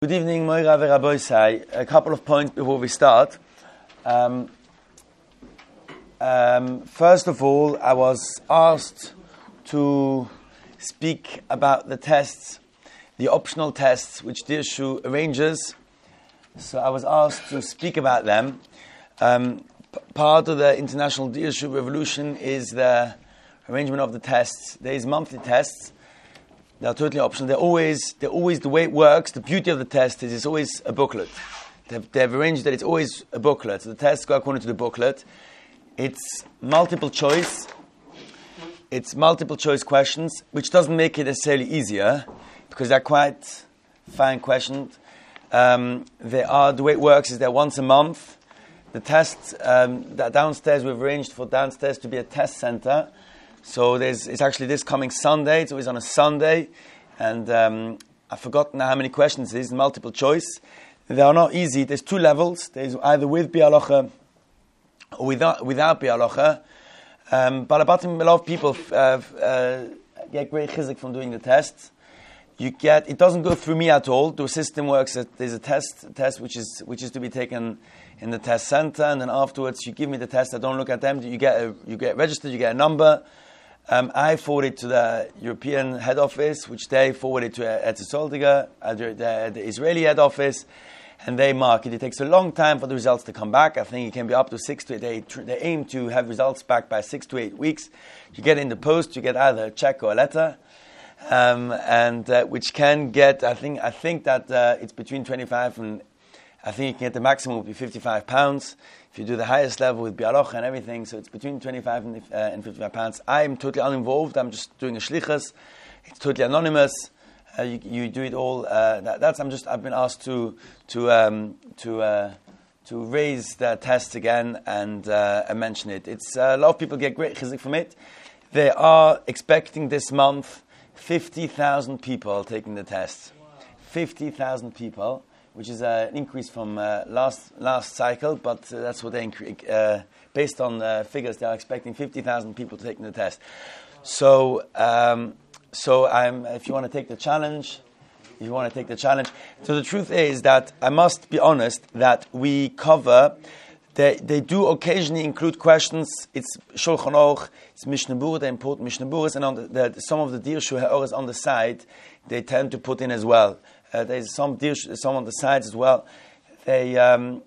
Good evening, Moira Veraboisai. A couple of points before we start. First of all, I was asked to speak about the tests, the optional tests which Dirshu arranges. So I was asked to speak about them. Part of the International Dirshu Revolution is the arrangement of the tests. There is monthly tests. They are totally optional. They're always the way it works. The beauty of the test is it's always a booklet. They've arranged that it's always a booklet. So the tests go according to the booklet. It's multiple choice. It's multiple choice questions, which doesn't make it necessarily easier because they're quite fine questions. The way it works is they're once a month. The tests that downstairs, we've arranged for downstairs to be a test center. So it's actually this coming Sunday. It's always on a Sunday. And I've forgotten how many questions it is, multiple choice. They are not easy. There's two levels. There's either with Bialocha or without Bialocha. Balabatim, a lot of people get great chizik from doing the tests. It doesn't go through me at all. The system works that there's a test which is to be taken in the test center, and then afterwards you give me the test. I don't look at them. You get registered. You get a number. I forward it to the European head office, which they forward it to Etzoldiga, the Israeli head office, and they mark it. It takes a long time for the results to come back. I think it can be up to 6 to 8. They aim to have results back by 6 to 8 weeks. You get in the post. You get either a check or a letter, which can get. I think that it's between 25 and. I think you can get the maximum would be £55 if you do the highest level with Bialocha and everything. So it's between 25 and £55. I'm totally uninvolved. I'm just doing a shlichus. It's totally anonymous. You do it all. I've been asked to raise the test again and mention it. It's a lot of people get great chizik from it. They are expecting this month 50,000 people taking the test. 50,000 people. Which is an increase from last cycle, but that's what they based on figures. They are expecting 50,000 people taking the test. So if you want to take the challenge, So the truth is that I must be honest that we cover. They do occasionally include questions. It's Shulchan Aruch, it's Mishnah Berurah, the important Mishnah Berurahs, and some of the Dirshu Ha'oras on the side, they tend to put in as well. There's some on the sides as well. The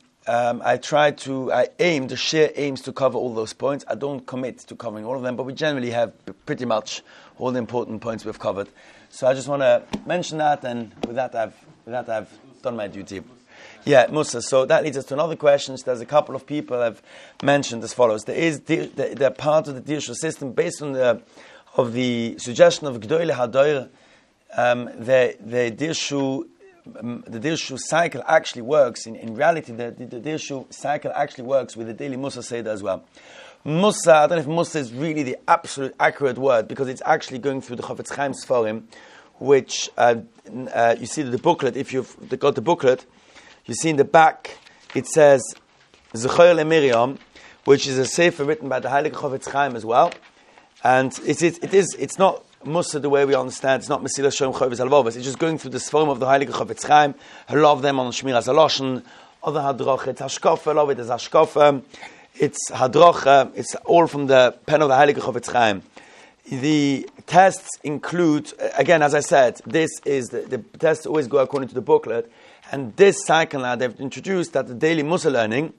share aims to cover all those points. I don't commit to covering all of them, but we generally have pretty much all the important points we've covered. So I just want to mention that, and with that I've done my duty. Yeah, Musa. So that leads us to another question. There's a couple of people have mentioned as follows. There is the part of the Dirshu system based on the suggestion of Gdoile Hadoir. The Dirshu cycle actually works. In reality, the Dirshu cycle actually works with the daily Musa Seder as well. Musa, I don't know if Musa is really the absolute accurate word, because it's actually going through the Chofetz Chaim Sforim, which you see the booklet. If you've got the booklet, you see in the back it says Zecher LeMiriam, which is a sefer written by the Heilige Chofetz Chaim as well, and it's not Musa the way we understand. It's not Mesilas Shem Chovis Halvovos. It's just going through the Sforim of the Heilige Chofetz Chaim. A lot of them on Shmiras Haloshen, other Hadrocha. It's Hashkofa. A lot of it is Hashkofa. It's Hadrocha. It's all from the pen of the Heilige Chofetz Chaim. The tests include, again, as I said, this is the tests always go according to the booklet. And this cycle now they've introduced that the daily Musa learning,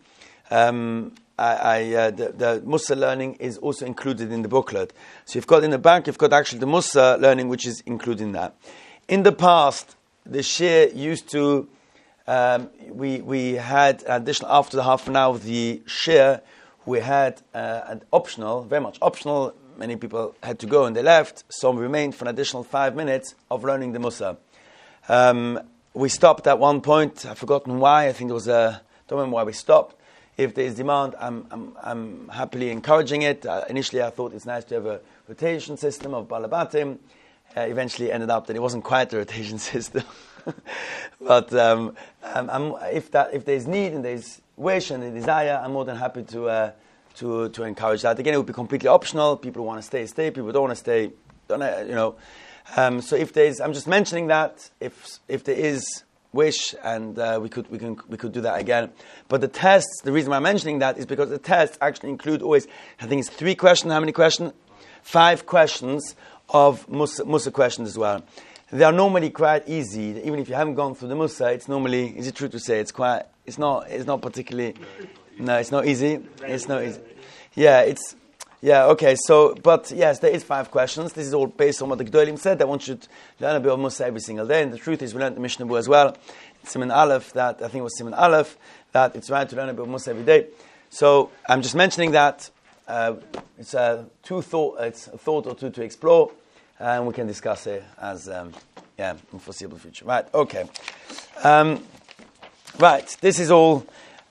the Musa learning is also included in the booklet. So you've got in the back, you've got actually the Musa learning, which is included in that. In the past, the shir used to, we had additional, after the half an hour of the shir, we had an optional, very much optional. Many people had to go and they left. Some remained for an additional 5 minutes of learning the Musa. We stopped at one point. I've forgotten why. I think don't remember why we stopped. If there is demand, I'm happily encouraging it. Initially, I thought it's nice to have a rotation system of balabatim. Eventually, ended up that it wasn't quite a rotation system. But if there's need and there's wish and a desire, I'm more than happy to encourage that. Again, it would be completely optional. People who want to stay. People who don't want to stay, don't. So if there's, I'm just mentioning that if there is wish, and we could do that again. But the tests, the reason why I'm mentioning that is because the tests actually include always, I think it's 3 questions. How many questions? 5 questions of Musa questions as well. They are normally quite easy. Even if you haven't gone through the Musa, it's normally, is it true to say, it's not particularly, no, it's not easy. It's not easy. Okay, but yes, there is 5 questions. This is all based on what the Gedolim said, that one should learn a bit of Musa every single day. And the truth is, we learned the Mishnah Berurah as well, Siman Aleph, that it's right to learn a bit of Musa every day. So I'm just mentioning that. It's a thought or two to explore, and we can discuss it as in foreseeable future. Right? Okay. Right. This is all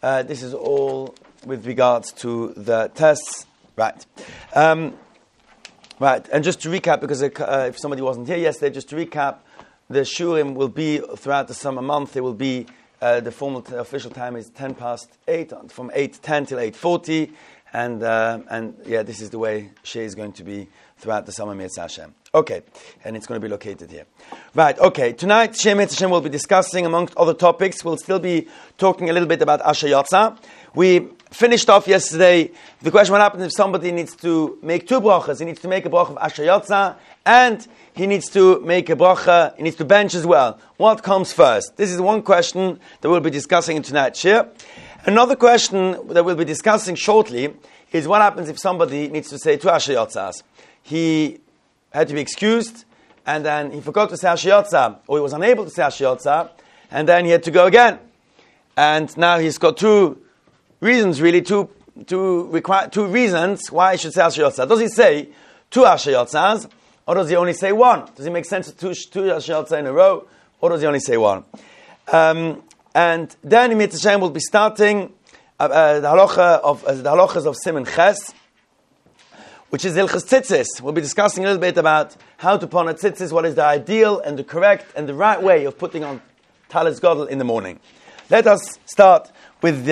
with regards to the tests. Right. Right. And just to recap, because if somebody wasn't here yesterday, just to recap, the shurim will be throughout the summer month. There will be the official time is 8:10, from 8:10 till 8:40. And this is the way Shea is going to be throughout the summer, Mitzvah Hashem. Okay, and it's going to be located here. Right, okay. Tonight, Shea Mitzvah Hashem will be discussing, amongst other topics, we'll still be talking a little bit about Asher Yatza. We finished off yesterday the question, what happens if somebody needs to make 2 brachas? He needs to make a bracha of Asher Yatza, and he needs to make a bracha, he needs to bench as well. What comes first? This is one question that we'll be discussing in tonight's share. Another question that we'll be discussing shortly is what happens if somebody needs to say 2 Asher Yatzas. He had to be excused, and then he forgot to say Asher Yatza, or he was unable to say Asher Yatza, and then he had to go again. And now he's got 2 reasons, really, two reasons why he should say Asher Yatza. Does he say 2 Asher Yatzas, or does he only say 1? Does it make sense to 2 Asher Yatza in a row, or does he only say 1? And then in Mitzvah Hashem we'll be starting the halachas of Siman Ches, which is Hilchas Tzitzis. We'll be discussing a little bit about how to put on a tzitzis, what is the ideal and the correct and the right way of putting on Talis Gadol in the morning. Let us start with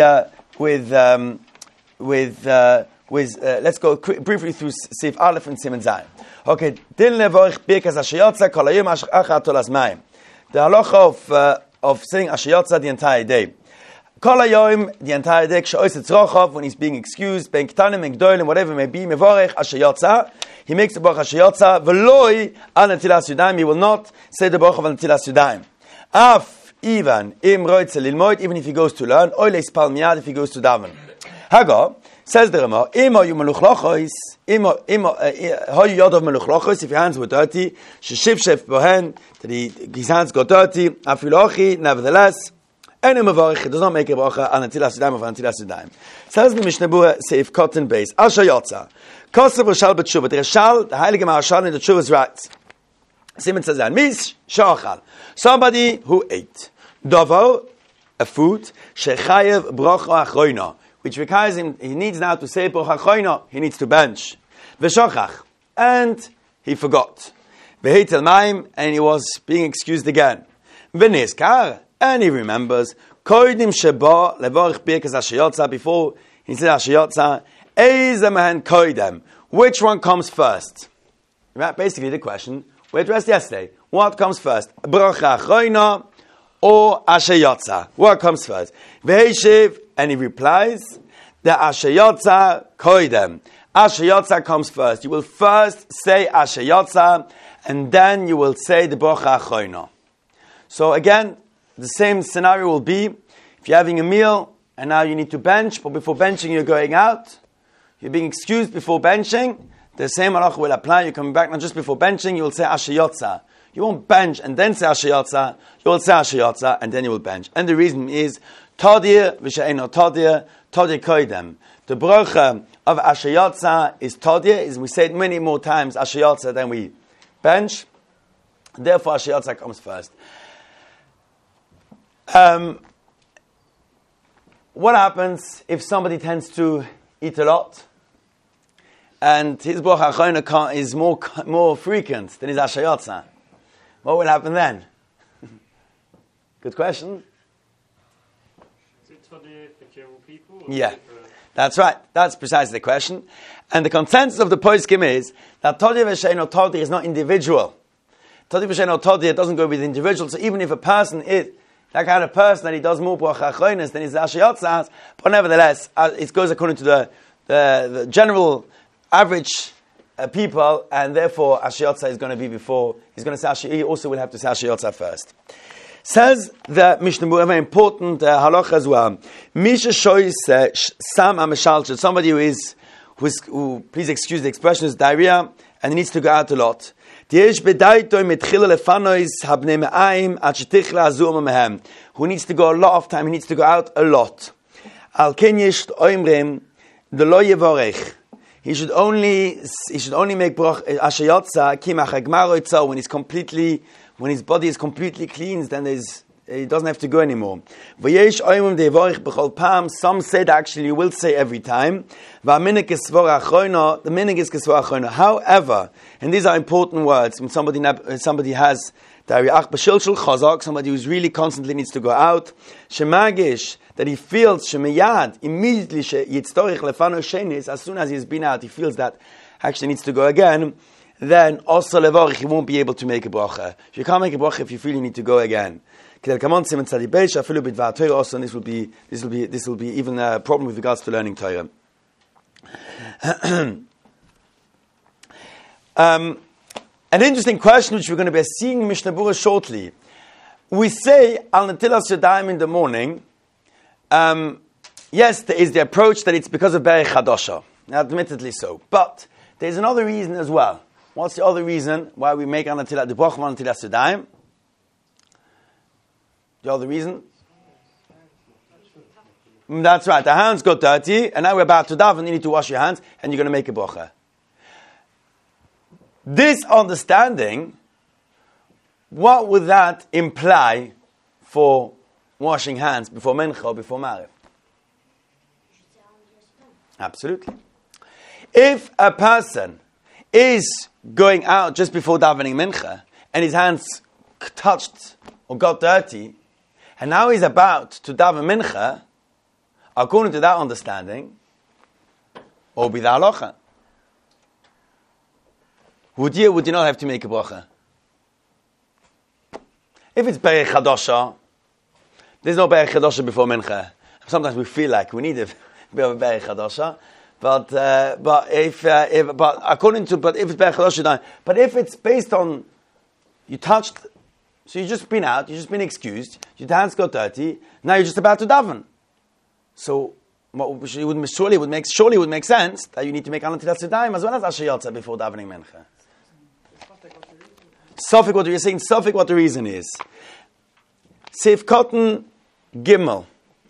let's go briefly through Sif Aleph and Siman Zayin. Okay, Din levorich birkas Asher Yatza kol hayom achar tolas mayim. The halacha of saying Asher Yatza the entire day. Kol hayom, the entire day, kshe'ois etzrochav, when he's being excused, ben ktanim, ben gdolim, whatever it may be, mevorech Asher Yatza, he makes the bracha Asher Yatza, v'loi al netilas yadayim, he will not say the bracha of netilas yadayim. Af, even, im roitze lilmoid, even if he goes to learn, oy leispal miyad, if he goes to daven. Hago, says the Rama, imo yu meluchlochos, hoyu yodov meluchlochos, if your hands were dirty, sheshivshev bohen, that his hands got dirty, afilochi, nevertheless, any mavarich, does not make a bracha on netilas yadayim of netilas yadayim. Says the Mishnah Berurah, Seif Cotton Base, Asher Yatza, Kosev Rashal B'Tshuva, the Rashal, the Heilige Marashal in the Tshuva is right. Simon says that, Mis Shachal, somebody who ate, Dovo, a food, Shechayev Bracha Achroina, which requires him, he needs now to say Bracha Achroina, he needs to bench. V'Shachach, and he forgot. V'Heitel Maim, and he was being excused again. V'Nizkar, and he remembers, Koidim Sheba Levorich Birkas Asher Yatza, before he said Asher Yatza, Eizemahen Koidem, which one comes first? Right, basically the question we addressed yesterday. What comes first? Bracha Achroina or Asher Yatza? What comes first? V'Heishiv, and he replies, the Asher Yatza Koidem. Asher Yatza comes first. You will first say Asher Yatza, and then you will say the Bracha Achroina. So again, the same scenario will be, if you're having a meal, and now you need to bench, but before benching you're going out, you're being excused before benching, the same halacha will apply. You're coming back now just before benching, you will say Asher Yatza. You won't bench and then say Asher Yatza, you will say Asher Yatza, and then you will bench. And the reason is, Tadir v'she'eino Tadir, Tadir koidem. The bracha of Asher Yatza is Tadir, is we say it many more times, Asher Yatza, than we bench. Therefore, Asher Yatza comes first. What happens if somebody tends to eat a lot, and his bracha achroina is more frequent than his Asher Yatza? What will happen then? Good question. Is it for the general people? Yeah, that's right. That's precisely the question. And the consensus of the poskim is that Tadir v'she'eino Tadir is not individual. Tadir v'she'eino Tadir doesn't go with the individual. So even if a person that kind of person that he does more bracha achronis than his Ashiyotza, but nevertheless, it goes according to the general average people, and therefore Ashiyotza is going to be before, he's going to say he also will have to say Ashiyotza first. Says the Mishnah Berurah, a very important halacha as well. Misha shoys sam ameshalchel, somebody who, please excuse the expression, is diarrhea, and he needs to go out a lot. Who needs to go a lot of time, he needs to go out a lot. He should only make ashayotza when his body is completely cleansed, then he doesn't have to go anymore. Some say that actually you will say every time. The minig is kesvor. However, and these are important words, when somebody has somebody who's really constantly needs to go out, shemagish, that he feels shemiyad immediately as soon as he's been out, he feels that actually needs to go again. Then also levorich, he won't be able to make a bracha. You can't make a bracha if you feel you need to go again. Also, and this will be even a problem with regards to learning Torah. An interesting question which we're going to be seeing in Mishnah Berurah shortly. We say al netilas yadayim in the morning. Yes, there is the approach that it's because of Berech Hadasha. Admittedly so. But there's another reason as well. What's the other reason why we make the bracha on netilas yadayim? The other reason? That's right. The hands got dirty, and now we're about to daven. You need to wash your hands, and you're going to make a bracha. This understanding, what would that imply for washing hands before Mincha or before Mariv? Absolutely. If a person is going out just before davening Mincha, and his hands touched or got dirty, and now he's about to daven Mincha, according to that understanding, or be the halacha, would you not have to make a bracha? If it's Berech Hadasha, there's no Berech Hadasha before Mincha. Sometimes we feel like we need a bit of a Berech Hadasha, but if it's Berech Hadasha, but if it's based on you touched, so you've just been out, you've just been excused, your hands got dirty, now you're just about to daven. So surely it would make sense that you need to make al netilas yadayim as well as ashayotza before davening Mincha. Suffolk, what you're saying, Suffolk, what the reason is. Seif Cotton Gimel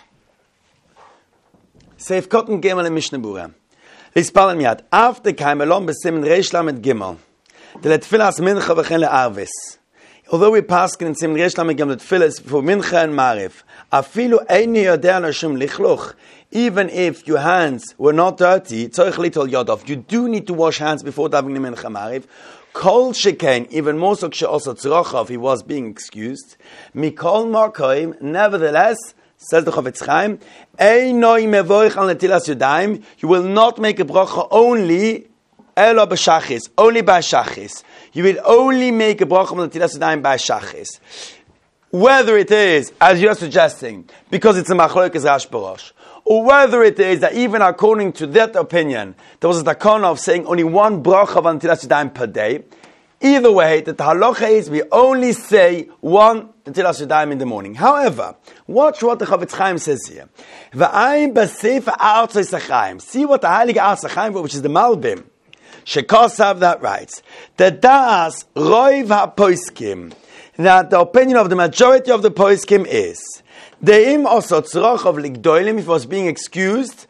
in Mishnah Berurah. Lispal miyad. After Kaimelon b'simin Reish Lamed Gimel. The letfilas Mincha v'chen le'arvis. Although we pass in Simin Reish Lamed Gimel letfilas for Mincha and Mariv, afilu eini yodei anashim lichluch. Even if your hands were not dirty, tzorich litol yodov, you do need to wash hands before davening Mincha Mariv. Kol shekain, even more so also tzrochav, he was being excused. Mikol markoim, nevertheless, says the Chofetz Chaim, einoi mevoich al netilas yadayim, you will not make a bracha only elo b'shachis, only by shachis. You will only make a bracha al netilas yadayim by shachis. Whether it is, as you're suggesting, because it's a machlokes Rash Barash, or whether it is that even according to that opinion, there was a takana of saying only one bracha of netilas yadayim per day. Either way, the halacha is we only say one netilas yadayim in the morning. However, watch what the Chofetz Chaim says here. V'ayim b'sefer Artzos HaChaim. See what the Heilige Artzos HaChaim, which is the Malbim, Shekosav, that writes. The das roiv ha-poiskim, that the opinion of the majority of the poiskim is Deim also tzroch of ligdoilim, if he was being excused,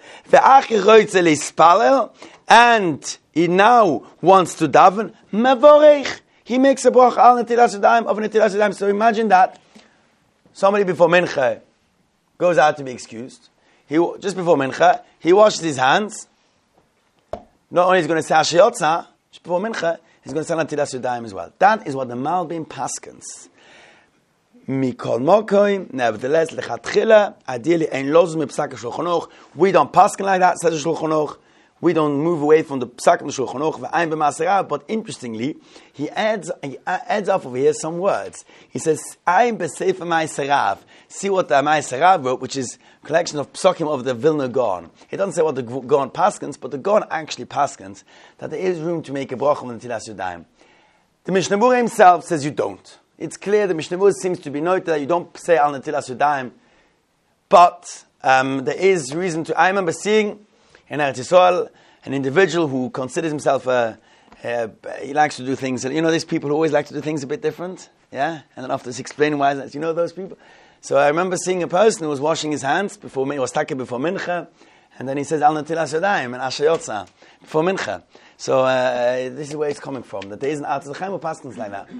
and he now wants to daven, mevorech, he makes a bracha al netilas yadayim of netilas yadayim. So imagine that somebody before Mincha goes out to be excused. Just before Mincha, he washes his hands. Not only is he going to say ashayotza, just before Mincha, he's going to say netilas yadayim as well. That is what the Malbim paskins. Mikol mokoim, nevertheless, lechatchila, ideally, ein lozum mipsak Shulchan Aruch. We don't paskin like that, says Shulchan Aruch. We don't move away from the Psak of the Shulchan Aruch, V'ayin b'Maaseh, but interestingly, he adds up over here some words. He says, Ayin b'Sefer Ma'aseh Rav. See what the Ma'aseh Rav wrote, which is a collection of Psakim of the Vilna Gaon. He doesn't say what the Gaon paskins, but the Gaon actually paskins that there is room to make a bracha on the Netilas Yadayim. The Mishnah Berurah himself says you don't. It's clear the Mishnah Berurah seems to be noted that you don't say al Netilas Yadayim, but there is reason to. I remember seeing in Eretz Yisrael an individual who considers himself he likes to do things. You know, these people who always like to do things a bit different, yeah. And then after this, explaining why. You know those people. So I remember seeing a person who was washing his hands before was taka before mincha, and then he says al Netilas Yadayim and asher yotza before mincha. So this is where it's coming from. That there isn't Artz Chaim or paskins like that.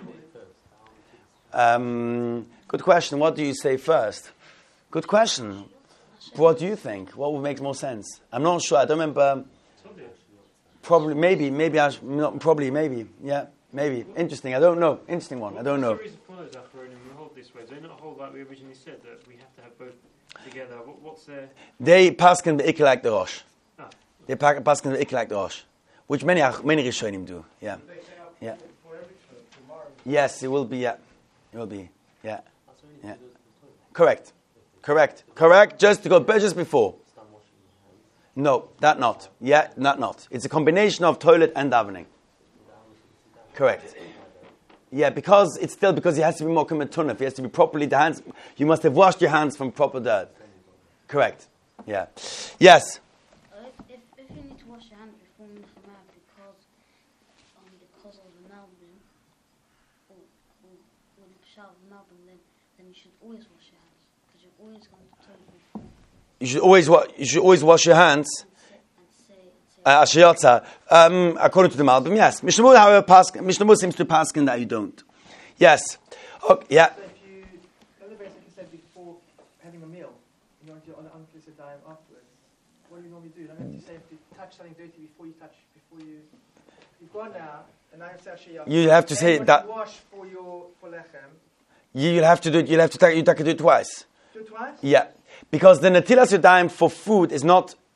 Good question. What do you say first? Good question. What do you think? What would make more sense? I'm not sure. I don't remember. Probably, maybe. Yeah, maybe. Interesting. I don't know. Interesting one. I don't know. What's the reason for those Achronim who hold this way? Do they not hold like we originally said that we have to have both together? What's their... They paskin be'ikr like the Rosh. They paskin be'ikr like the Rosh, which many Rishonim do. Yeah. Yeah. Yes, it will be. Yeah, it will be. Yeah. Yeah. Correct. Just before. No, that not. Yeah, not. It's a combination of toilet and davening. Correct. Yeah, because he has to be more committunif. He has to be properly the hands. You must have washed your hands from proper dirt. Correct. Yeah. Yes. If you need to wash your hands before Mincha because of the Malbim or the Pshal of the Malbim, then you should always wash your hands because you're always going to toilet before. You should always wash your hands. Asher Yotza. According to the Malbim, yes. Mishnah Berurah seems to paskin that you don't. Yes. Okay, yeah. So if you, basically said before having a meal, you want to on the unpleasant time afterwards. What do you normally do? You say if you touch something dirty you've gone now, and now you say Asher Yotza. You have to say that. Wash for lechem. You'll have to do it. You have to do it twice. Do it twice? Yeah. Because the Netilas Yadayim for food is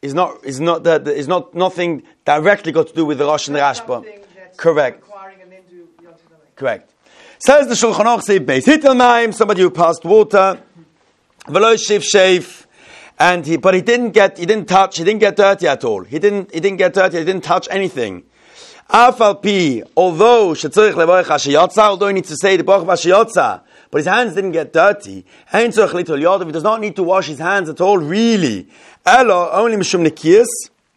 nothing directly got to do with the Rosh and the Rashba. Correct. Correct. Says the Shulchan Aruch say base hitel maim, somebody who passed water, v'lo shave, and but he didn't get dirty at all. He didn't get dirty. He didn't touch anything. Afal pi, although he needs to say the Baruch Hashiyotza, but his hands didn't get dirty. He does not need to wash his hands at all, really. Only mishum nekiyas.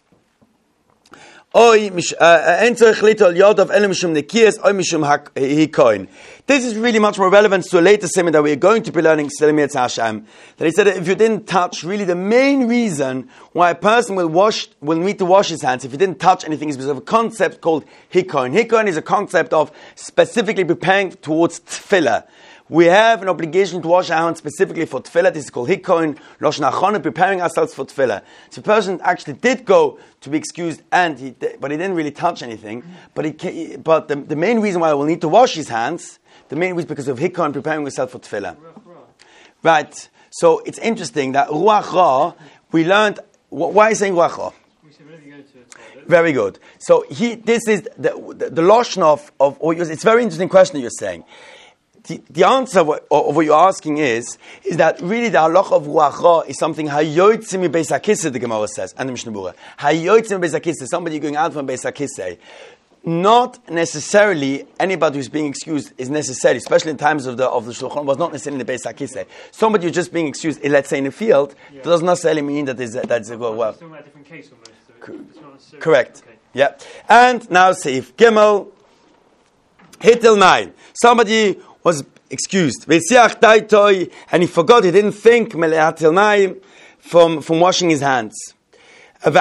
This is really much more relevant to a later sermon that we are going to be learning. That he said that if you didn't touch, really the main reason why a person will need to wash his hands if he didn't touch anything is because of a concept called hikoin. Hikoin is a concept of specifically preparing towards tefillah. We have an obligation to wash our hands specifically for tefillah. This is called hikoin, loshen achana, preparing ourselves for tefillah. So the person actually did go to be excused, but he didn't really touch anything. But the main reason why we'll need to wash his hands, the main reason is because of hikoin, preparing yourself for tefillah. Right. So it's interesting that ruach ra, we learned. Why are you saying ruach ra? Very good. So this is the loshen of it's a very interesting question that you're saying. The answer of what you're asking is that really the halacha of ruach ra is something hayotzim beis hakisei, the Gemara says, and the Mishnah Berurah. Hayotzim beis hakisei, somebody going out from beis hakisei. Not necessarily anybody who's being excused is necessary, especially in times of the Shulchan, was not necessarily in the beis hakisei. Somebody who's just being excused, let's say in the field, does not necessarily mean that that's a well. It's a different case almost. Correct. Okay. Yeah. And now Seif Gimel Hitel 9. Somebody was excused. And he forgot, he didn't think from washing his hands. And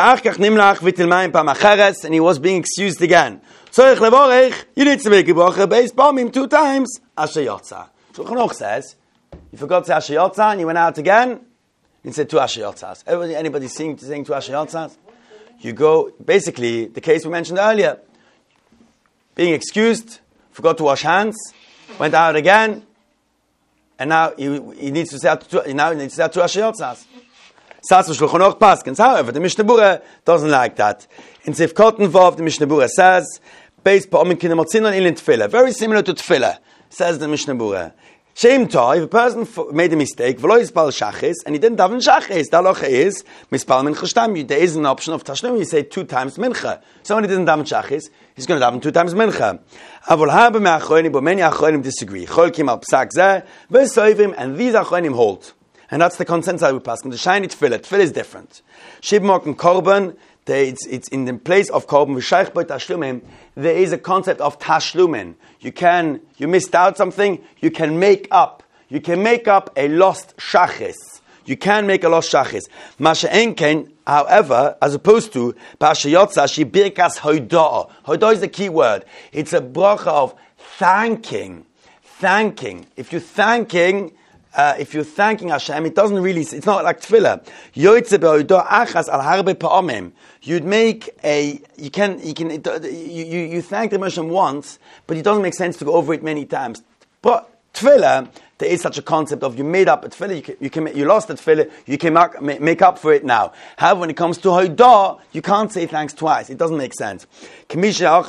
he was being excused again. You need to make a bracha based on him 2 times. Asher Yotza. Shulchan Aruch says, you forgot to say Asher Yotza and you went out again, he said 2 Asher Yotzas. Anybody saying 2 Asher Yotzas? You go, basically, the case we mentioned earlier. Being excused, forgot to wash hands, went out again, and now he needs to say 2 Asher Yotzas. Sas Shulchan Aruch paskins. However, the Mishnah Berurah doesn't like that. In Sif Cotton Vav, the Mishnah Berurah says, based on Kinam Otzinon Ilin Tefillah, very similar to Tefillah, says the Mishnah Berurah. Shem Tov, if a person made a mistake, v'lo yispal shachis, and he didn't daven shachis, the halacha is, mispal mincha shtam, there is an option of tashlum, you say 2 times mincha. So when he didn't daven shachis, he's going to daven 2 times mincha. Avol haba me'achronim, but many achronim disagree. Chol kim al psak zeh, v'soivim, and these achronim hold. And that's the consensus we pass. The shiny tefillah. Tefillah is different. Shibmok and korban, it's in the place of korban. V'shaych by tashlumim, there is a concept of tashlumin. You missed out something, you can make up. You can make up a lost shachis. You can make a lost shachis. Masha enken, however, as opposed to Pasha Yotza, she birkas hoidah. Hoidah is the key word. It's a bracha of thanking. Thanking. If you're thanking Hashem, it doesn't really, it's not like tefillah. Yoitze behoidah achas al harbe pa'amim. You'd make you thank the Hashem once, but it doesn't make sense to go over it many times. But tefillah, there is such a concept of you made up a tefillah, you lost a tefillah, you can make up for it now. However, when it comes to hoidah, you can't say thanks twice. It doesn't make sense. You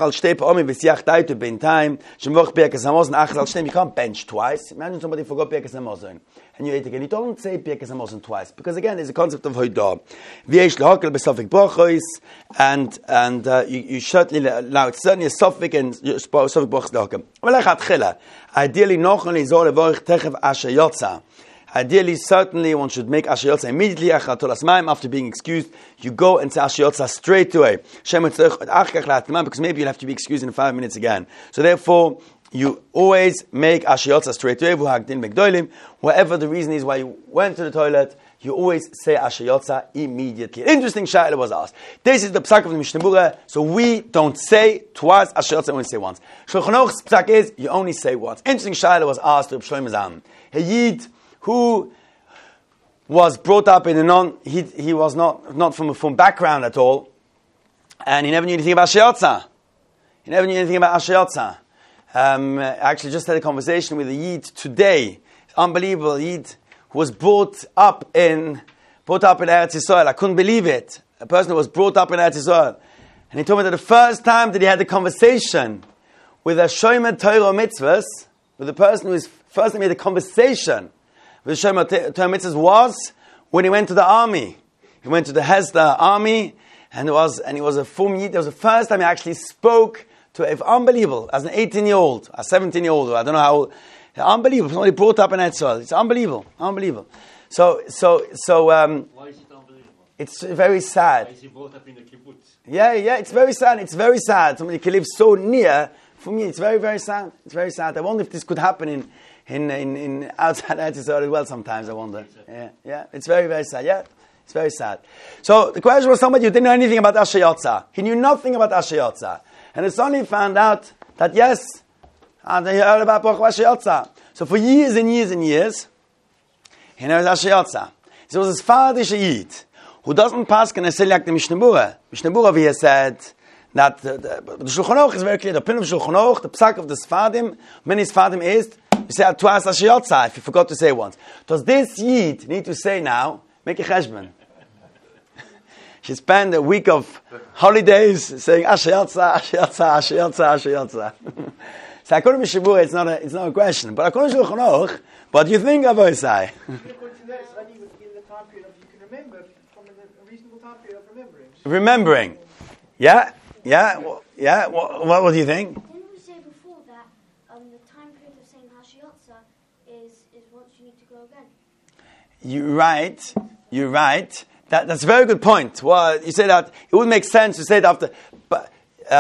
can't bench twice. Imagine somebody forgot Birkas Hamazon, and you ate again. You don't say Birkas Hamazon twice, because again, there's a concept of hoidah. And you certainly, now it's certainly a sofik and sofik brachos. Ideally, Ideally, certainly one should make Asher Yotza immediately after being excused. You go and say Asher Yotza straight away. Because maybe you'll have to be excused in 5 minutes again. So therefore, you always make Asher Yotza straight away. Whatever the reason is why you went to the toilet, you always say Asher Yotza immediately. Interesting shayla was asked. This is the psak of the Mishnah Berurah, so we don't say twice Asher Yotza, only say once. Shulchan Aruch's psak is, you only say once. Interesting shayla was asked to Reb Shlomo Zalman. A Yid who was brought up in a he was not from background at all, and he never knew anything about Asher Yotza. I actually just had a conversation with a Yid today. Unbelievable Yid who was brought up in Eretz Yisrael. I couldn't believe it. A person who was brought up in Eretz Yisrael. And he told me that the first time that he had a conversation with a Shomer Torah Mitzvahs, with the person who first time he had a conversation with the Shomer Torah Mitzvahs was when he went to the army. He went to the Hesder army, and he was a Fum Yid. It was the first time he actually spoke to unbelievable, as an 18-year-old, a 17-year-old, I don't know how old. Unbelievable. Somebody brought up in Israel. It's unbelievable. So. Why is it unbelievable? It's very sad. Why is he brought up in the kibbutz? Yeah. It's very sad. It's very sad. Somebody can live so near. For me, it's very, very sad. It's very sad. I wonder if this could happen in outside Israel as well. Sometimes I wonder. Yeah. It's very, very sad. Yeah. It's very sad. So the question was somebody who didn't know anything about Asher Yotza. He knew nothing about Asher Yotza, and he suddenly found out that yes. And he heard about Baruch Asher Yotza. So for years and years and years, he knows Asher Yotza. So it was his father Yid, who doesn't pass can necessarily like the Mishnah Berurah. Mishnah Berurah here said that the Shulchan Aruch is very clear. The opinion of Shulchan Aruch, the psak of the Sfadim, many Sfadim is, you say twice Asher Yotza if you forgot to say once. Does this Yid need to say now, make a cheshbon? She spent a week of holidays saying Asher Yotza, Asher Yotza, Asher Yotza, Asher Yotza. So according to Mishnah Berurah, it's not a question. But according to Shulchan Aruch, what do you think, Avosai? According to that, it's only within the time period you can remember from a reasonable time period of remembering. Remembering. Yeah. What do you think? Didn't we say before that the time period of saying Asher Yotza is once you need to go again? You're right. That's a very good point. Well, you say that it would make sense to say it after, but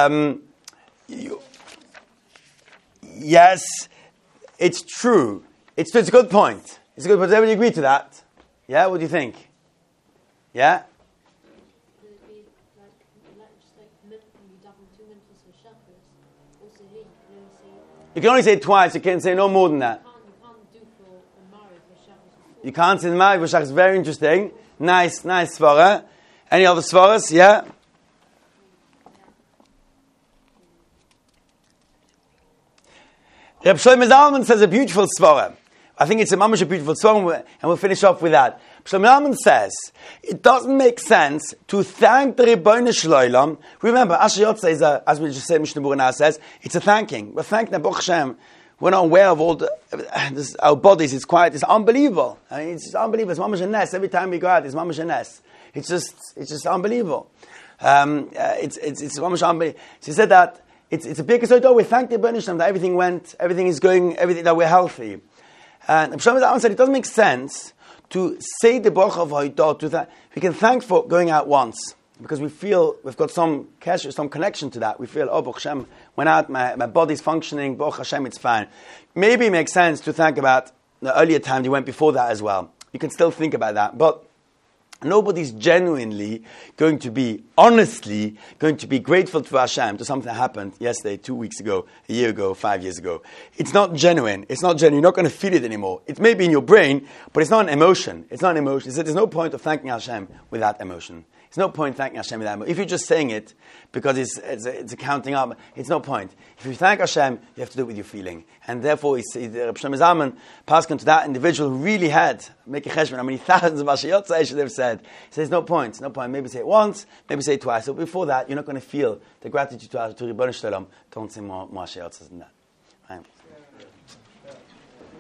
yes, it's true. It's a good point. It's a good point. Does everybody agree to that? Yeah? What do you think? Yeah? You can only say it twice. You can't say no more than that. You can't say the Mariv for Shachris. Very interesting. Nice svara. Any other svaras? Yeah? Reb Shlomo Zalman says a beautiful svara. I think it's a mamash beautiful song, and we'll finish off with that. Shlomo Zalman says, it doesn't make sense to thank the Rebbeinu Shloilem. Remember, Asher Yotzei is as we just said, Mishnah Berurah now says, it's a thanking. We're thanking the Baruch Hashem. We're not aware of all our bodies. It's unbelievable. I mean, it's unbelievable. It's mamash nes. Every time we go out, it's mamash nes. It's just unbelievable. It's mamash unbelievable. So he said that it's a big so we thank the Rebbeinu Shloilem that everything is going, that we're healthy. And Shlomo Zalman said it doesn't make sense to say the bracha of Haidah to that. We can thank for going out once because we feel we've got some connection to that. We feel, oh, Baruch Hashem went out, my body's functioning, Baruch Hashem, it's fine. Maybe it makes sense to think about the earlier times you went before that as well. You can still think about that, but nobody's genuinely honestly going to be grateful to Hashem to something that happened yesterday, 2 weeks ago, a year ago, 5 years ago. It's not genuine. You're not going to feel it anymore. It may be in your brain, but it's not an emotion. It's not an emotion. So there's no point of thanking Hashem without emotion. There's no point thanking Hashem without emotion. If you're just saying it because it's a counting up, it's no point. If you thank Hashem, you have to do it with your feeling. And therefore, Shlomo Zalman passed on to that individual who really had, make a cheshbon, how many thousands of Asher Yotzei should have said. He says, no point. Maybe say it once, maybe say it twice. So before that, you're not going to feel the gratitude to Rebbeinu Shloilem. Don't say more Asher Yotzei than that. Right?